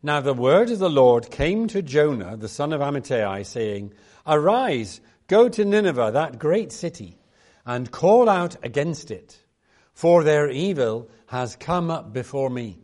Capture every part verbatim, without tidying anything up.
Now the word of the Lord came to Jonah, the son of Amittai, saying, Arise, go to Nineveh, that great city, and call out against it, for their evil has come up before me.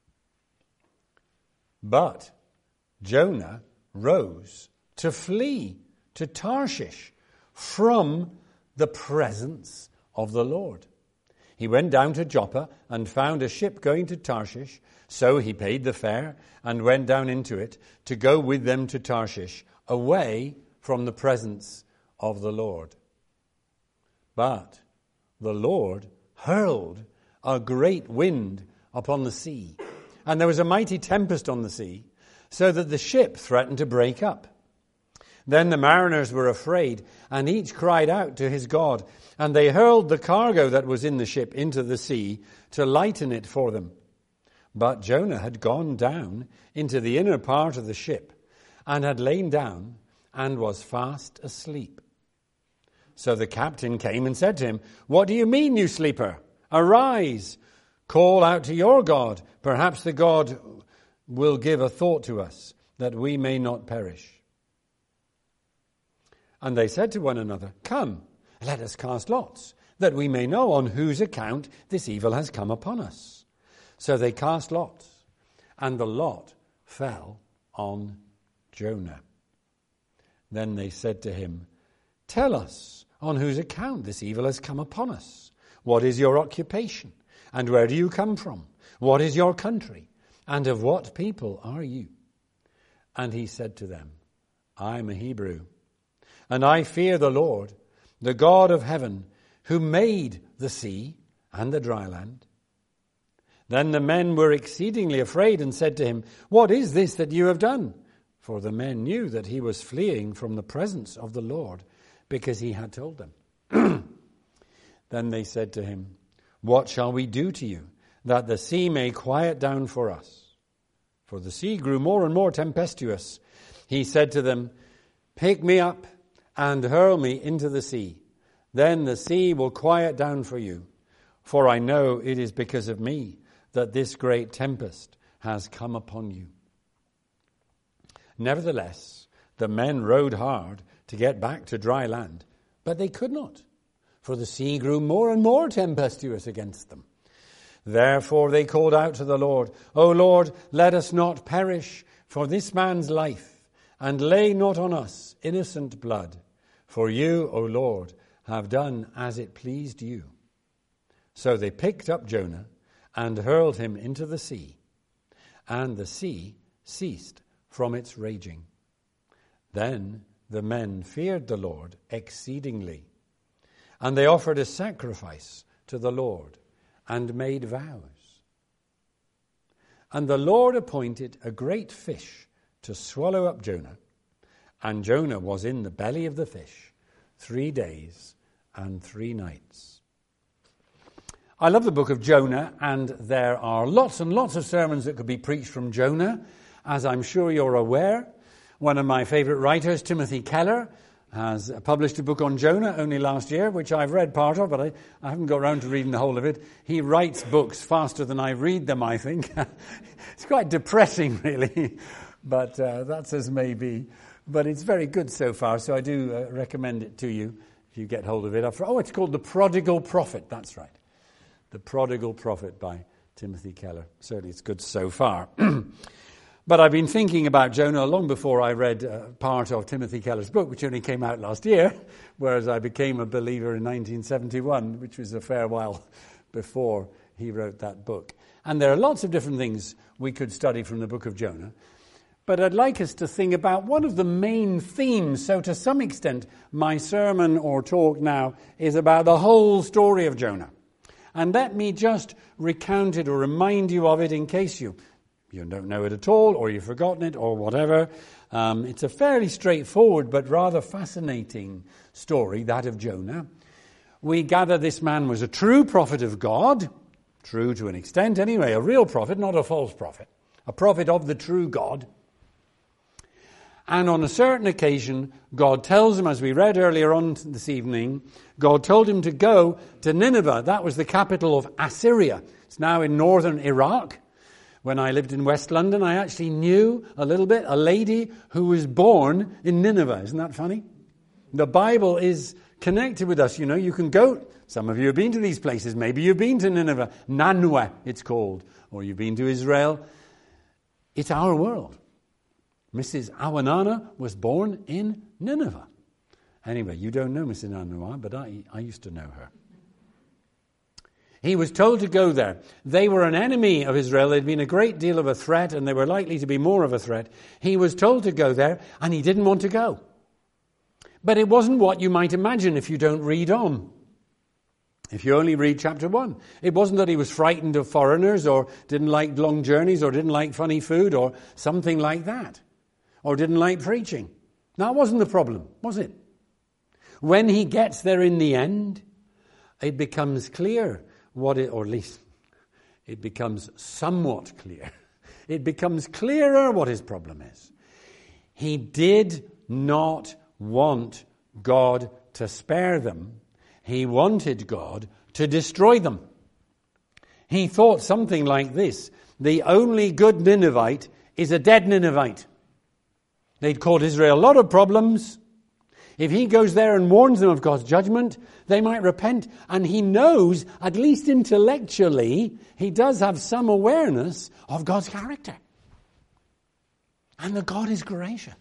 But Jonah rose to flee to Tarshish from the presence of the Lord. He went down to Joppa and found a ship going to Tarshish. So he paid the fare and went down into it to go with them to Tarshish, away from the presence of the Lord. But the Lord hurled a great wind upon the sea, and there was a mighty tempest on the sea, so that the ship threatened to break up. Then the mariners were afraid, and each cried out to his God, and they hurled the cargo that was in the ship into the sea to lighten it for them. But Jonah had gone down into the inner part of the ship, and had lain down, and was fast asleep. So the captain came and said to him, What do you mean, you sleeper? Arise, call out to your God. Perhaps the God will give a thought to us, that we may not perish. And they said to one another, Come, let us cast lots, that we may know on whose account this evil has come upon us. So they cast lots, and the lot fell on Jonah. Then they said to him, Tell us on whose account this evil has come upon us. What is your occupation? And where do you come from? What is your country? And of what people are you? And he said to them, I am a Hebrew, and I fear the Lord, the God of heaven, who made the sea and the dry land. Then the men were exceedingly afraid and said to him, What is this that you have done? For the men knew that he was fleeing from the presence of the Lord, because he had told them. Then they said to him, What shall we do to you, that the sea may quiet down for us? For the sea grew more and more tempestuous. He said to them, Pick me up and hurl me into the sea. Then the sea will quiet down for you. For I know it is because of me that this great tempest has come upon you. Nevertheless, the men rowed hard to get back to dry land, but they could not, for the sea grew more and more tempestuous against them. Therefore they called out to the Lord, O Lord, let us not perish for this man's life, and lay not on us innocent blood. For you, O Lord, have done as it pleased you. So they picked up Jonah and hurled him into the sea, and the sea ceased from its raging. Then the men feared the Lord exceedingly, and they offered a sacrifice to the Lord and made vows. And the Lord appointed a great fish to swallow up Jonah, and Jonah was in the belly of the fish three days and three nights. I love the book of Jonah, and there are lots and lots of sermons that could be preached from Jonah, as I'm sure you're aware. One of my favorite writers, Timothy Keller, has published a book on Jonah only last year, which I've read part of, but I, I haven't got around to reading the whole of it. He writes books faster than I read them, I think. It's quite depressing, really, but uh, that's as may be. But it's very good so far, so I do uh, recommend it to you if you get hold of it. Oh, it's called The Prodigal Prophet, that's right. The Prodigal Prophet by Timothy Keller. Certainly it's good so far. But I've been thinking about Jonah long before I read uh, part of Timothy Keller's book, which only came out last year, whereas I became a believer in nineteen seventy-one, which was a fair while before he wrote that book. And there are lots of different things we could study from the book of Jonah, but I'd like us to think about one of the main themes. So to some extent, my sermon or talk now is about the whole story of Jonah. And let me just recount it or remind you of it in case you You don't know it at all, or you've forgotten it, or whatever. Um, it's a fairly straightforward but rather fascinating story, that of Jonah. We gather this man was a true prophet of God, true to an extent anyway, a real prophet, not a false prophet, a prophet of the true God. And on a certain occasion, God tells him, as we read earlier on this evening, God told him to go to Nineveh. That was the capital of Assyria. It's now in northern Iraq. When I lived in West London, I actually knew a little bit a lady who was born in Nineveh. Isn't that funny? The Bible is connected with us. You know, you can go, some of you have been to these places. Maybe you've been to Nineveh. Nanwa, it's called. Or you've been to Israel. It's our world. Missus Awanana was born in Nineveh. Anyway, you don't know Missus Awanana, but I, I used to know her. He was told to go there. They were an enemy of Israel. They'd been a great deal of a threat, and they were likely to be more of a threat. He was told to go there, and he didn't want to go. But it wasn't what you might imagine if you don't read on. If you only read chapter one. It wasn't that he was frightened of foreigners, or didn't like long journeys, or didn't like funny food, or something like that. Or didn't like preaching. That wasn't the problem, was it? When he gets there in the end, it becomes clear what it, or at least it becomes somewhat clear. It becomes clearer what his problem is. He did not want God to spare them. He wanted God to destroy them. He thought something like this: the only good Ninevite is a dead Ninevite. They'd caused Israel a lot of problems. If he goes there and warns them of God's judgment, they might repent. And he knows, at least intellectually, he does have some awareness of God's character. And that God is gracious.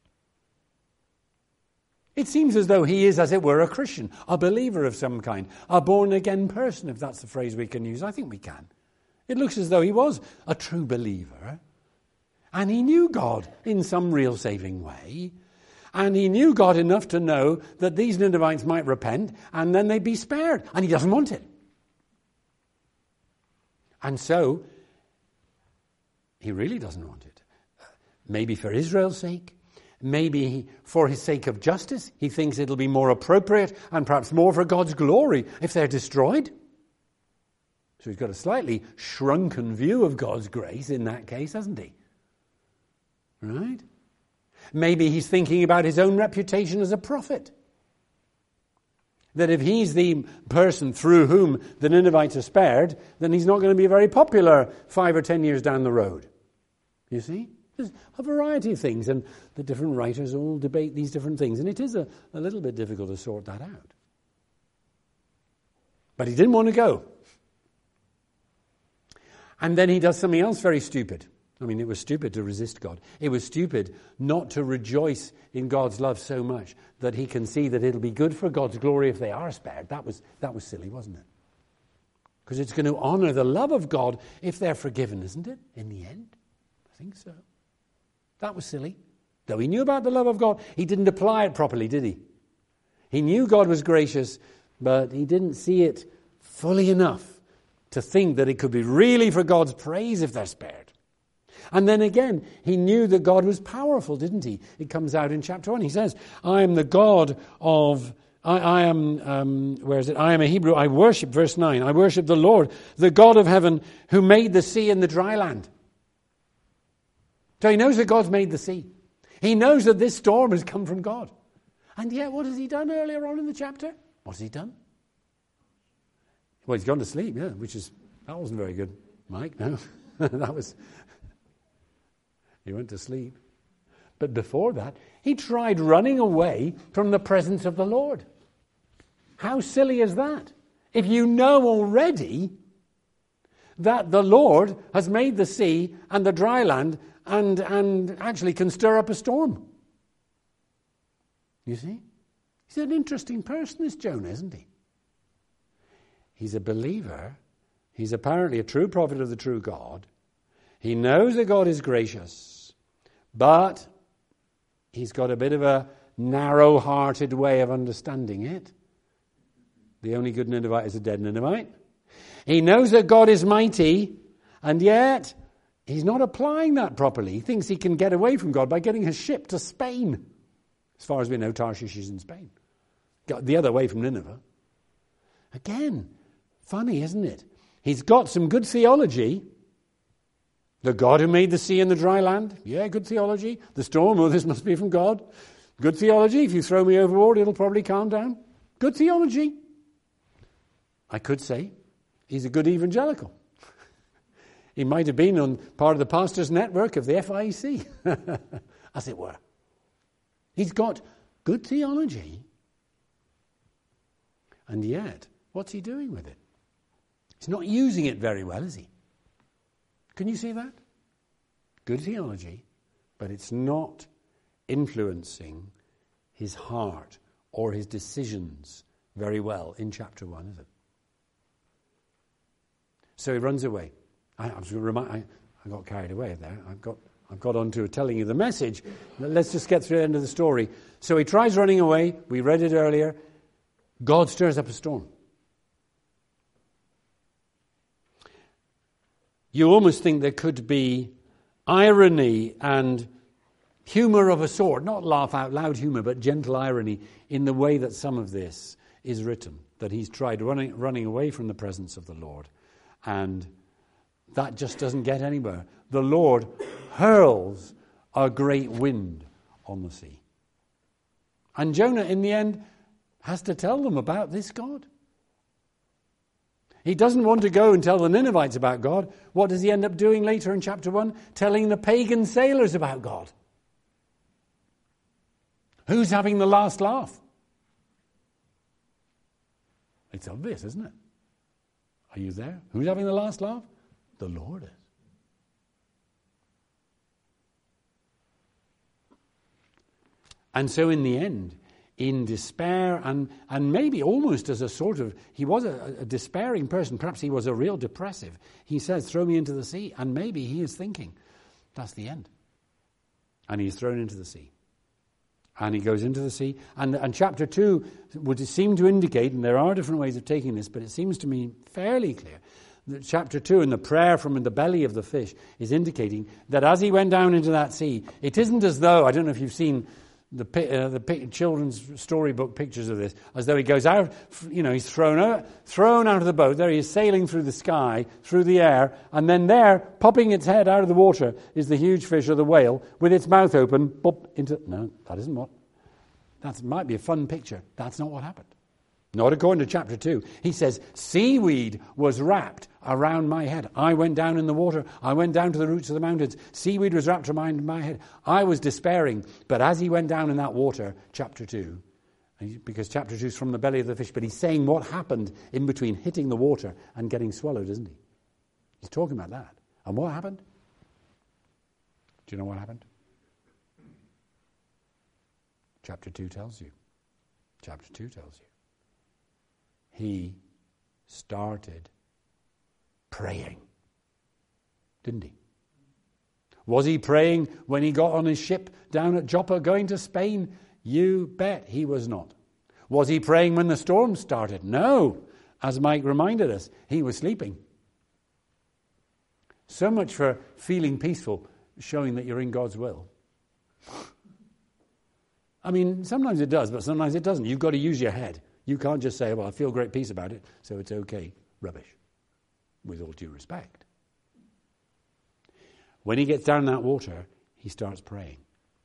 It seems as though he is, as it were, a Christian, a believer of some kind, a born-again person, if that's the phrase we can use. I think we can. It looks as though he was a true believer. And he knew God in some real saving way. And he knew God enough to know that these Ninevites might repent and then they'd be spared. And he doesn't want it. And so, he really doesn't want it. Maybe for Israel's sake. Maybe for his sake of justice. He thinks it'll be more appropriate and perhaps more for God's glory if they're destroyed. So he's got a slightly shrunken view of God's grace in that case, hasn't he? Right? Maybe he's thinking about his own reputation as a prophet. That if he's the person through whom the Ninevites are spared, then he's not going to be very popular five or ten years down the road. You see? There's a variety of things, and the different writers all debate these different things, and it is a, a little bit difficult to sort that out. But he didn't want to go. And then he does something else very stupid. I mean, it was stupid to resist God. It was stupid not to rejoice in God's love so much that he can see that it'll be good for God's glory if they are spared. That was that was silly, wasn't it? Because it's going to honor the love of God if they're forgiven, isn't it? In the end, I think so. That was silly. Though he knew about the love of God, he didn't apply it properly, did he? He knew God was gracious, but he didn't see it fully enough to think that it could be really for God's praise if they're spared. And then again, he knew that God was powerful, didn't he? It comes out in chapter one. He says, I am the God of, I, I am, um, where is it? I am a Hebrew. I worship, verse nine, I worship the Lord, the God of heaven, who made the sea and the dry land. So he knows that God's made the sea. He knows that this storm has come from God. And yet, what has he done earlier on in the chapter? What has he done? Well, he's gone to sleep, yeah, which is, that wasn't very good, Mike, no. That was... He went to sleep. But before that, he tried running away from the presence of the Lord. How silly is that? If you know already that the Lord has made the sea and the dry land and, and actually can stir up a storm. You see? He's an interesting person, this Jonah, isn't he? He's a believer. He's apparently a true prophet of the true God. He knows that God is gracious, but he's got a bit of a narrow-hearted way of understanding it. The only good Ninevite is a dead Ninevite. He knows that God is mighty, and yet he's not applying that properly. He thinks he can get away from God by getting his ship to Spain. As far as we know, Tarshish is in Spain. Got the other way from Nineveh. Again, funny, isn't it? He's got some good theology. The God who made the sea and the dry land. Yeah, good theology. The storm, oh, this must be from God. Good theology. If you throw me overboard, it'll probably calm down. Good theology. I could say he's a good evangelical. He might have been on part of the pastor's network of the F I E C, as it were. He's got good theology. And yet, what's he doing with it? He's not using it very well, is he? Can you see that? Good theology, but it's not influencing his heart or his decisions very well in chapter one, is it? So he runs away. I, I was remind, I, I got carried away there. I got I got on to telling you the message. Let's just get through the end of the story. So he tries running away. We read it earlier. God stirs up a storm. You almost think there could be irony and humor of a sort, not laugh out loud humor, but gentle irony in the way that some of this is written, that he's tried running, running away from the presence of the Lord, and that just doesn't get anywhere. The Lord hurls a great wind on the sea. And Jonah, in the end, has to tell them about this God. He doesn't want to go and tell the Ninevites about God. What does he end up doing later in chapter one? Telling the pagan sailors about God. Who's having the last laugh? It's obvious, isn't it? Are you there? Who's having the last laugh? The Lord is. And so in the end, in despair and, and maybe almost as a sort of, he was a, a despairing person, perhaps he was a real depressive. He says, throw me into the sea. And maybe he is thinking, that's the end. And he's thrown into the sea. And he goes into the sea. And, and chapter two would seem to indicate, and there are different ways of taking this, but it seems to me fairly clear, that chapter two and the prayer from the belly of the fish is indicating that as he went down into that sea, it isn't as though, I don't know if you've seen the uh, the children's storybook pictures of this, as though he goes out, you know, he's thrown out, thrown out of the boat. There he is sailing through the sky, through the air, and then there, popping its head out of the water, is the huge fish or the whale with its mouth open, pop into. No, that isn't what. That might be a fun picture. That's not what happened. Not according to chapter two. He says, seaweed was wrapped around my head. I went down in the water. I went down to the roots of the mountains. Seaweed was wrapped around my head. I was despairing. But as he went down in that water, chapter two, because chapter two is from the belly of the fish, but he's saying what happened in between hitting the water and getting swallowed, isn't he? He's talking about that. And what happened? Do you know what happened? Chapter two tells you. Chapter two tells you. He started praying, didn't he? Was he praying when he got on his ship down at Joppa going to Spain? You bet he was not. Was he praying when the storm started? No. As Mike reminded us, he was sleeping. So much for feeling peaceful, showing that you're in God's will. I mean, sometimes it does, but sometimes it doesn't. You've got to use your head. You can't just say, well, I feel great peace about it, so it's okay. Rubbish. With all due respect. When he gets down in that water, he starts praying.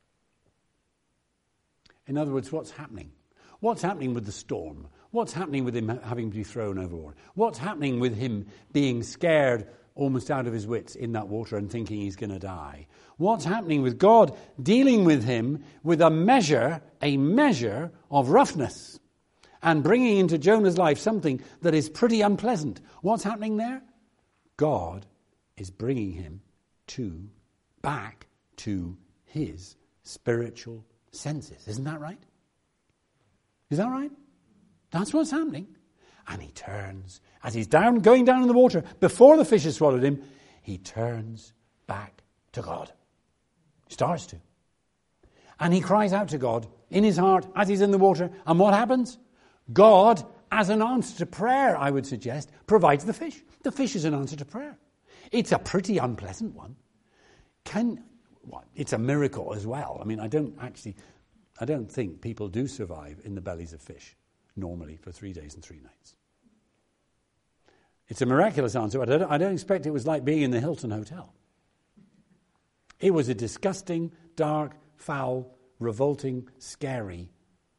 In other words, what's happening? What's happening with the storm? What's happening with him having to be thrown overboard? What's happening with him being scared almost out of his wits in that water and thinking he's going to die? What's happening with God dealing with him with a measure, a measure of roughness? And bringing into Jonah's life something that is pretty unpleasant. What's happening there? God is bringing him to, back to his spiritual senses. Isn't that right? Is that right? That's what's happening. And he turns, as he's down, going down in the water, before the fish has swallowed him, he turns back to God. He starts to. And he cries out to God in his heart as he's in the water. And what happens? God, as an answer to prayer, I would suggest, provides the fish. The fish is an answer to prayer. It's a pretty unpleasant one. Can well, it's a miracle as well. I mean, I don't actually, I don't think people do survive in the bellies of fish normally for three days and three nights. It's a miraculous answer, but I don't, I don't expect it was like being in the Hilton Hotel. It was a disgusting, dark, foul, revolting, scary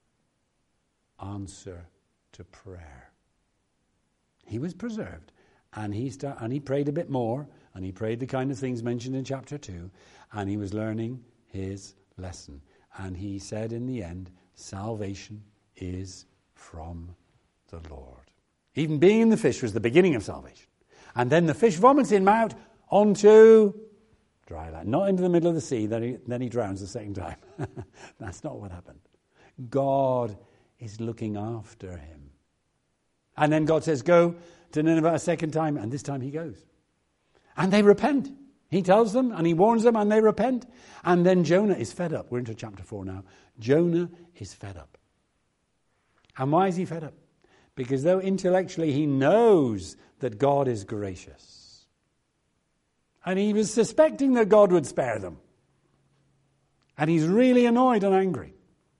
answer to prayer. He was preserved, and he start, and he prayed a bit more, and he prayed the kind of things mentioned in chapter two, and he was learning his lesson. And he said in the end, salvation is from the Lord. Even being in the fish was the beginning of salvation. And then the fish vomits him out onto dry land. Not into the middle of the sea, then he, then he drowns the second time. That's not what happened. God is looking after him. And then God says, go to Nineveh a second time, and this time he goes. And they repent. He tells them, and he warns them, and they repent. And then Jonah is fed up. We're into chapter four now. Jonah is fed up. And why is he fed up? Because though intellectually he knows that God is gracious, and he was suspecting that God would spare them, and he's really annoyed and angry.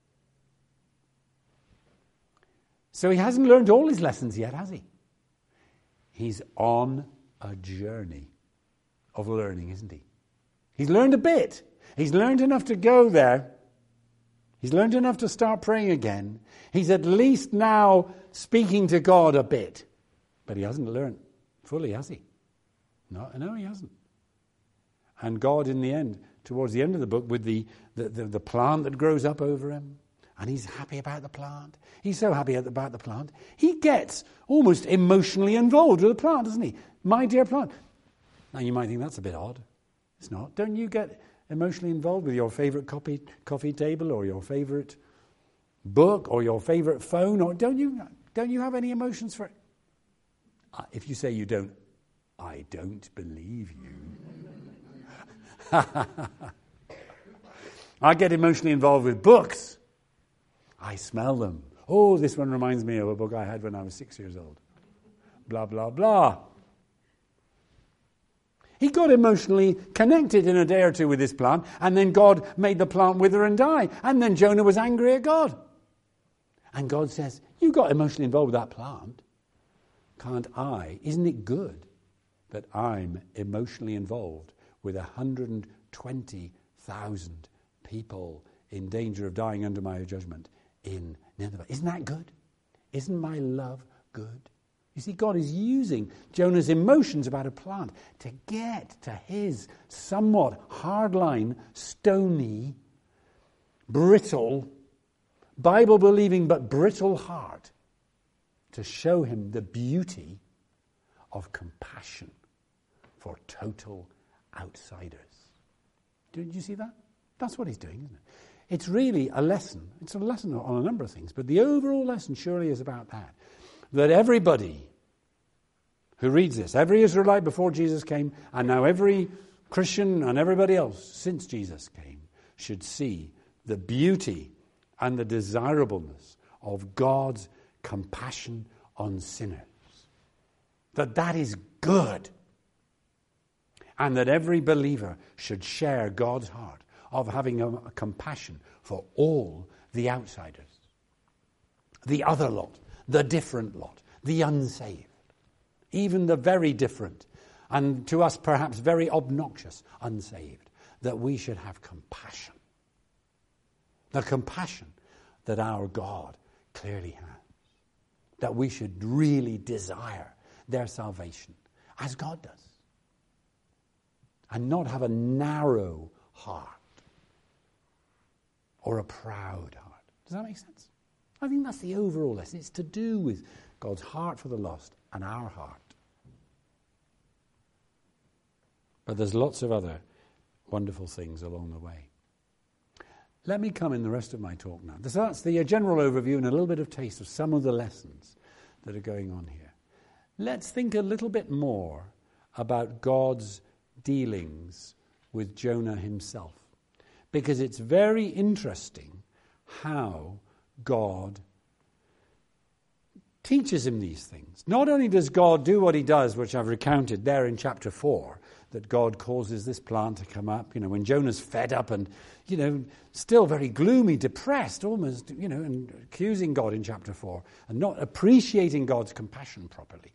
So he hasn't learned all his lessons yet, has he? He's on a journey of learning, isn't he? He's learned a bit. He's learned enough to go there. He's learned enough to start praying again. He's at least now speaking to God a bit. But he hasn't learned fully, has he? No, no, he hasn't. And God, in the end, towards the end of the book, with the, the, the, the plant that grows up over him, and he's happy about the plant. He's so happy about the plant. He gets almost emotionally involved with the plant, doesn't he? My dear plant. Now, you might think that's a bit odd. It's not. Don't you get emotionally involved with your favourite coffee, coffee table or your favourite book or your favourite phone? Or don't you, don't you have any emotions for it? Uh, if you say you don't, I don't believe you. I get emotionally involved with books. I smell them. Oh, this one reminds me of a book I had when I was six years old. Blah, blah, blah. He got emotionally connected in a day or two with this plant, and then God made the plant wither and die. And then Jonah was angry at God. And God says, you got emotionally involved with that plant. Can't I? Isn't it good that I'm emotionally involved with one hundred twenty thousand people in danger of dying under my judgment in Nineveh? Isn't that good? Isn't my love good? You see, God is using Jonah's emotions about a plant to get to his somewhat hardline, stony, brittle, Bible-believing but brittle heart to show him the beauty of compassion for total outsiders. Did you see that? That's what he's doing, isn't it? It's really a lesson. It's a lesson on a number of things, but the overall lesson surely is about that. That everybody who reads this, every Israelite before Jesus came, and now every Christian and everybody else since Jesus came, should see the beauty and the desirableness of God's compassion on sinners. That that is good. And that every believer should share God's heart of having a, a compassion for all the outsiders, the other lot, the different lot, the unsaved, even the very different, and to us perhaps very obnoxious unsaved, that we should have compassion. The compassion that our God clearly has. That we should really desire their salvation, as God does. And not have a narrow heart or a proud heart. Does that make sense? I think that's the overall lesson. It's to do with God's heart for the lost and our heart. But there's lots of other wonderful things along the way. Let me come in the rest of my talk now. So that's the general overview and a little bit of taste of some of the lessons that are going on here. Let's think a little bit more about God's dealings with Jonah himself. Because it's very interesting how God teaches him these things. Not only does God do what he does, which I've recounted there in chapter four, that God causes this plant to come up, you know, when Jonah's fed up and, you know, still very gloomy, depressed, almost, you know, and accusing God in chapter four and not appreciating God's compassion properly.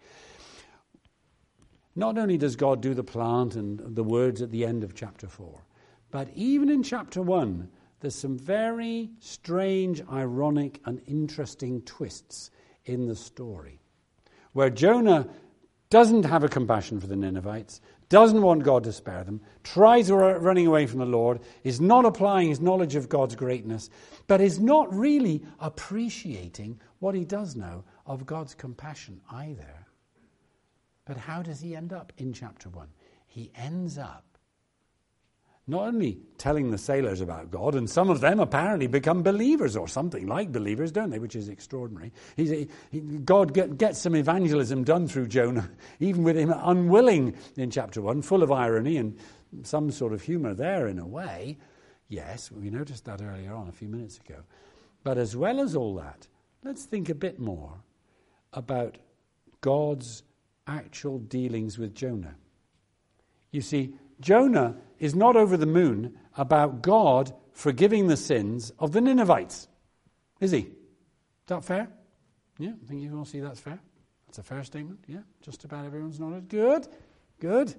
Not only does God do the plant and the words at the end of chapter four, but even in chapter one, there's some very strange, ironic, and interesting twists in the story, where Jonah doesn't have a compassion for the Ninevites, doesn't want God to spare them, tries running away from the Lord, is not applying his knowledge of God's greatness, but is not really appreciating what he does know of God's compassion either. But how does he end up in chapter one? He ends up not only telling the sailors about God, and some of them apparently become believers or something like believers, don't they, which is extraordinary. He's, he, God get, gets some evangelism done through Jonah, even with him unwilling in chapter one, full of irony and some sort of humour there in a way. Yes, we noticed that earlier on a few minutes ago. But as well as all that, let's think a bit more about God's actual dealings with Jonah. You see, Jonah is not over the moon about God forgiving the sins of the Ninevites. Is he? Is that fair? Yeah, I think you all see that's fair. That's a fair statement. Yeah, just about everyone's nodded. Good, good.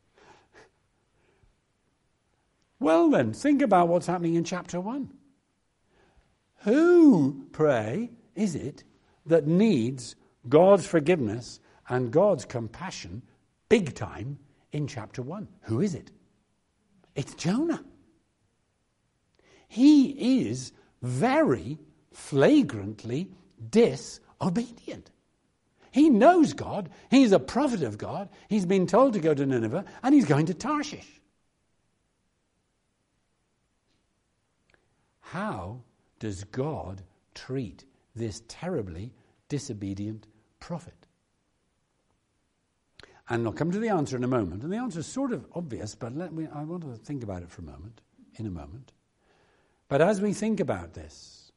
Well then, think about what's happening in chapter one. Who, pray, is it that needs God's forgiveness and God's compassion big time in chapter one? Who is it? It's Jonah. He is very flagrantly disobedient. He knows God. He's a prophet of God. He's been told to go to Nineveh, and he's going to Tarshish. How does God treat this terribly disobedient prophet? And I'll come to the answer in a moment. And the answer is sort of obvious, but let me, I want to think about it for a moment, in a moment. But as we think about this,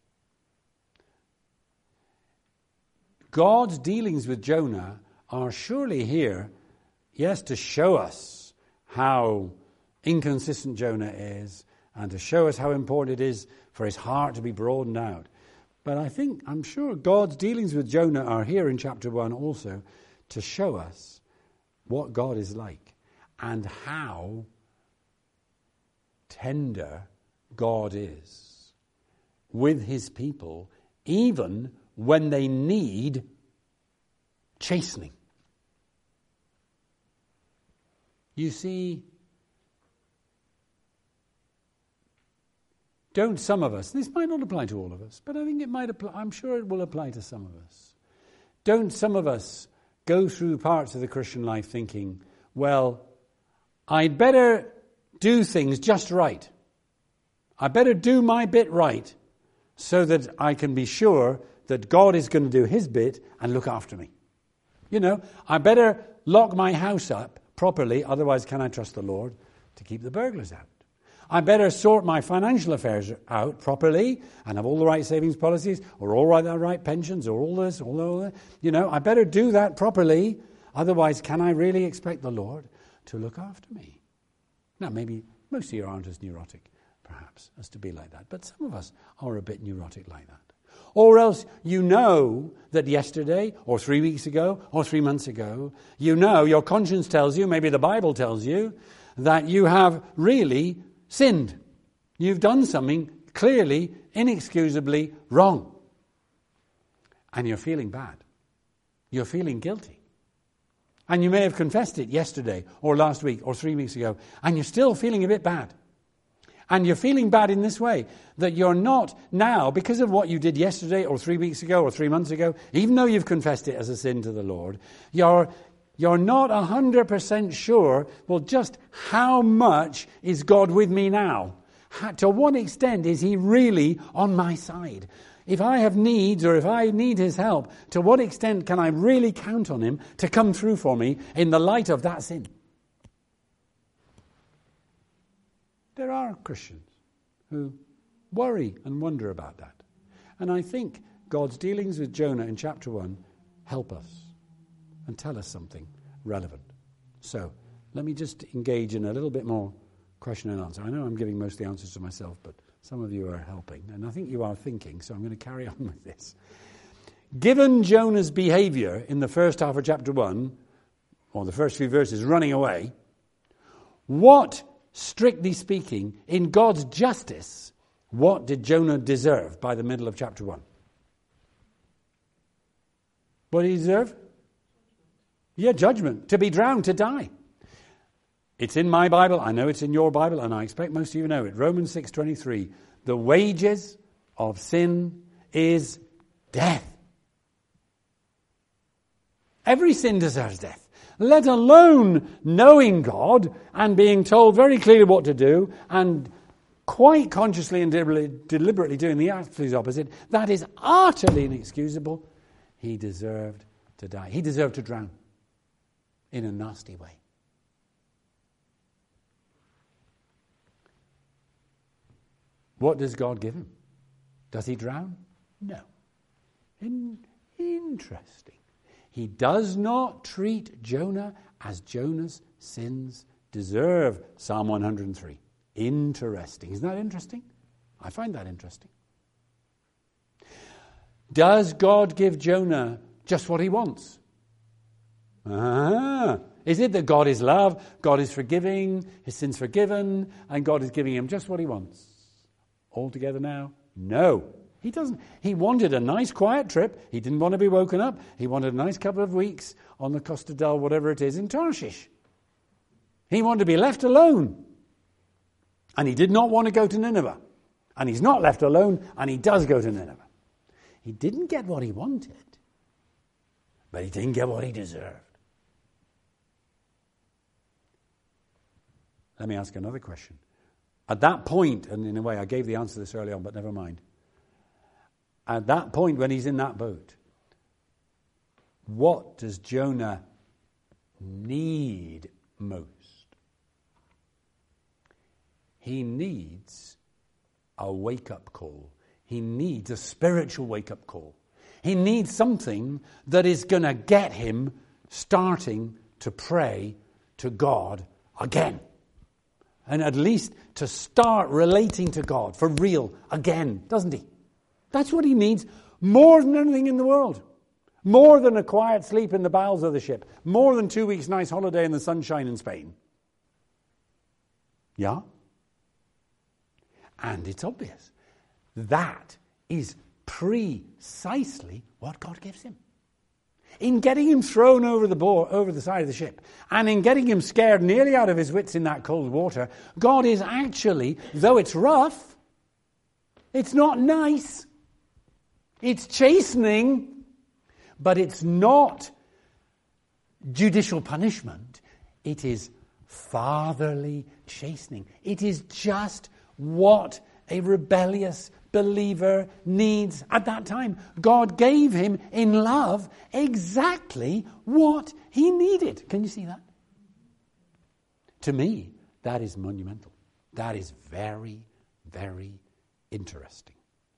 God's dealings with Jonah are surely here, yes, to show us how inconsistent Jonah is and to show us how important it is for his heart to be broadened out. But I think, I'm sure God's dealings with Jonah are here in chapter one also to show us what God is like and how tender God is with his people, even when they need chastening. You see, don't some of us, this might not apply to all of us, but I think it might apply, I'm sure it will apply to some of us. Don't some of us go through parts of the Christian life thinking, well, I'd better do things just right. I better do my bit right so that I can be sure that God is going to do his bit and look after me. You know, I better lock my house up properly, otherwise can I trust the Lord to keep the burglars out? I better sort my financial affairs out properly and have all the right savings policies or all right, the right pensions or all this, all that. You know, I better do that properly. Otherwise, can I really expect the Lord to look after me? Now, maybe most of you aren't as neurotic, perhaps, as to be like that. But some of us are a bit neurotic like that. Or else you know that yesterday or three weeks ago or three months ago, you know, your conscience tells you, maybe the Bible tells you, that you have really sinned. You've done something clearly, inexcusably wrong. And you're feeling bad. You're feeling guilty. And you may have confessed it yesterday or last week or three weeks ago, and you're still feeling a bit bad. And you're feeling bad in this way, that you're not now, because of what you did yesterday or three weeks ago or three months ago, even though you've confessed it as a sin to the Lord, you're You're not one hundred percent sure, well, just how much is God with me now? How, to what extent is he really on my side? If I have needs or if I need his help, to what extent can I really count on him to come through for me in the light of that sin? There are Christians who worry and wonder about that. And I think God's dealings with Jonah in chapter one help us and tell us something relevant. So, let me just engage in a little bit more question and answer. I know I'm giving most of the answers to myself, but some of you are helping, and I think you are thinking, so I'm going to carry on with this. Given Jonah's behavior in the first half of chapter one, or the first few verses, running away, what, strictly speaking, in God's justice, what did Jonah deserve by the middle of chapter one? What did he deserve? Yeah, judgment. To be drowned, to die. It's in my Bible. I know it's in your Bible, and I expect most of you know it. Romans six twenty-three. The wages of sin is death. Every sin deserves death. Let alone knowing God and being told very clearly what to do and quite consciously and deliberately doing the absolute opposite. That is utterly inexcusable. He deserved to die. He deserved to drown in a nasty way. What does God give him? Does he drown? No. In, interesting. He does not treat Jonah as Jonah's sins deserve. Psalm one hundred three. Interesting. Isn't that interesting? I find that interesting. Does God give Jonah just what he wants? Ah. Is it that God is love, God is forgiving, his sins forgiven, and God is giving him just what he wants? All together now? No. He doesn't. He wanted a nice quiet trip. He didn't want to be woken up. He wanted a nice couple of weeks on the Costa del whatever it is in Tarshish. He wanted to be left alone. And he did not want to go to Nineveh. And he's not left alone, and he does go to Nineveh. He didn't get what he wanted, but he didn't get what he deserved. Let me ask another question. At that point, and in a way I gave the answer to this early on, but never mind. At that point when he's in that boat, what does Jonah need most? He needs a wake-up call. He needs a spiritual wake-up call. He needs something that is going to get him starting to pray to God again. And at least to start relating to God for real again, doesn't he? That's what he needs more than anything in the world. More than a quiet sleep in the bowels of the ship. More than two weeks' nice holiday in the sunshine in Spain. Yeah? And it's obvious. That is precisely what God gives him. In getting him thrown over the board, over the side of the ship, and in getting him scared nearly out of his wits in that cold water, God is actually, though it's rough, it's not nice, it's chastening, but it's not judicial punishment. It is fatherly chastening. It is just what a rebellious believer needs at that time. God gave him in love exactly what he needed. Can you see that? To me, that is monumental. That is very, very interesting.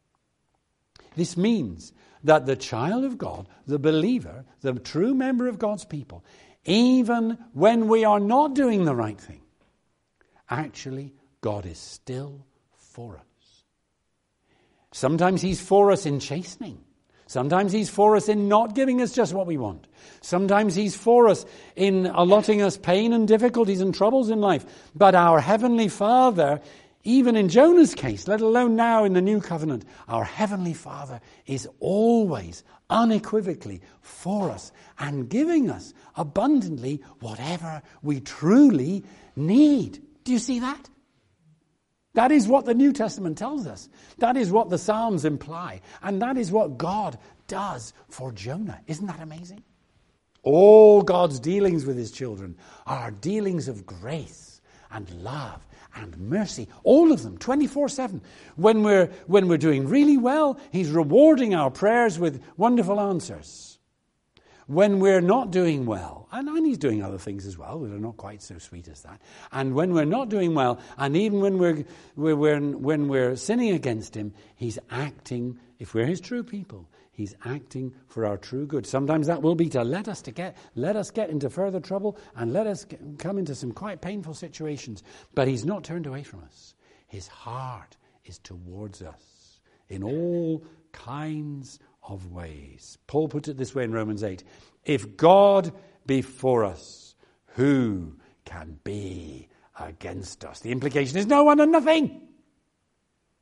This means that the child of God, the believer, the true member of God's people, even when we are not doing the right thing, actually God is still for us. Sometimes he's for us in chastening. Sometimes he's for us in not giving us just what we want. Sometimes he's for us in allotting us pain and difficulties and troubles in life. But our Heavenly Father, even in Jonah's case, let alone now in the New Covenant, our Heavenly Father is always, unequivocally for us and giving us abundantly whatever we truly need. Do you see that? That is what the New Testament tells us. That is what the Psalms imply. And that is what God does for Jonah. Isn't that amazing? All God's dealings with his children are dealings of grace and love and mercy. All of them, twenty-four seven. When we're, when we're doing really well, he's rewarding our prayers with wonderful answers. When we're not doing well, and, and he's doing other things as well that are not quite so sweet as that, and when we're not doing well, and even when we're, we're, we're when we're sinning against him, he's acting, if we're his true people, he's acting for our true good. Sometimes that will be to let us to get let us get into further trouble and let us get, come into some quite painful situations. But he's not turned away from us. His heart is towards us in all kinds of ways. Paul puts it this way in Romans eight. If God be for us, who can be against us? The implication is no one and nothing.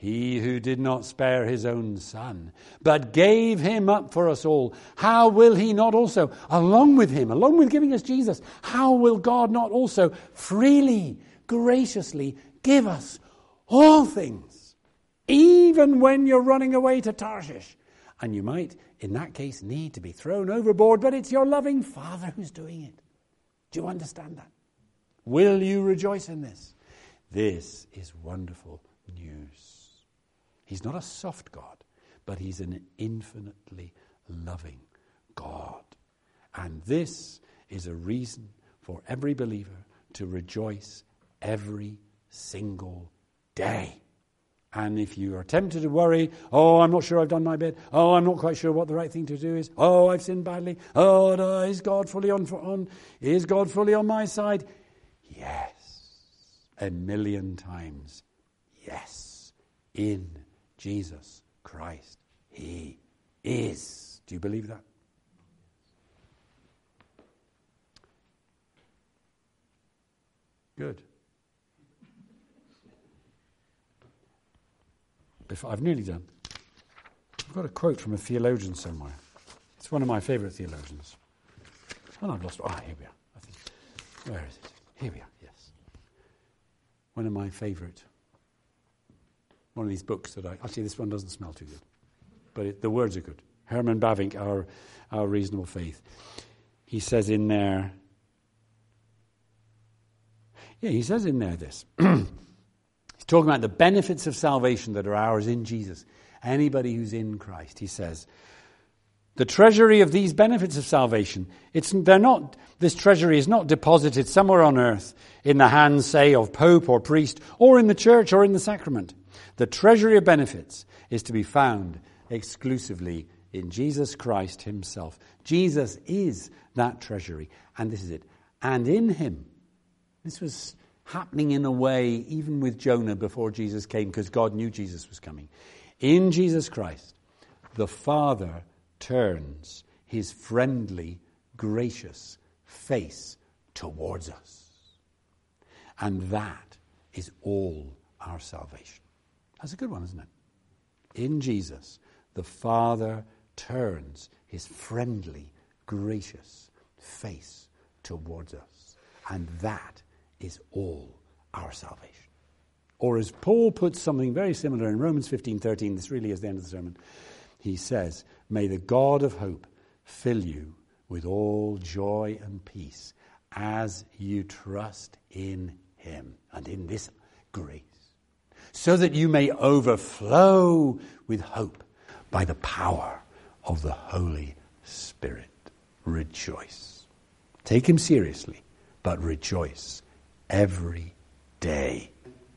He who did not spare his own son, but gave him up for us all, how will he not also, along with him, along with giving us Jesus, how will God not also freely, graciously give us all things, even when you're running away to Tarshish? And you might, in that case, need to be thrown overboard, but it's your loving Father who's doing it. Do you understand that? Will you rejoice in this? This is wonderful news. He's not a soft God, but he's an infinitely loving God. And this is a reason for every believer to rejoice every single day. And if you are tempted to worry, oh, I'm not sure I've done my bit. Oh, I'm not quite sure what the right thing to do is. Oh, I've sinned badly. Oh, no, is God fully on, on? Is God fully on my side? Yes, a million times. Yes, in Jesus Christ, he is. Do you believe that? Good. Before, I've nearly done. I've got a quote from a theologian somewhere. It's one of my favourite theologians. Oh, no, I've lost it. Ah, here we are. I think. Where is it? Here we are, yes. One of my favourite. One of these books that I... Actually, this one doesn't smell too good. But it, the words are good. Herman Bavinck, Our, Our Reasonable Faith. He says in there... Yeah, he says in there this. He's talking about the benefits of salvation that are ours in Jesus. Anybody who's in Christ, he says... The treasury of these benefits of salvation, it's they're not. This treasury is not deposited somewhere on earth in the hands, say, of pope or priest, or in the church or in the sacrament. The treasury of benefits is to be found exclusively in Jesus Christ himself. Jesus is that treasury, and this is it. And in him, this was happening in a way even with Jonah before Jesus came, because God knew Jesus was coming. In Jesus Christ, the Father turns his friendly, gracious face towards us. And that is all our salvation. That's a good one, isn't it? In Jesus, the Father turns his friendly, gracious face towards us. And that is all our salvation. Or as Paul puts something very similar in Romans fifteen thirteen, this really is the end of the sermon, he says, may the God of hope fill you with all joy and peace as you trust in him and in this grace, so that you may overflow with hope by the power of the Holy Spirit. Rejoice. Take him seriously, but rejoice every day.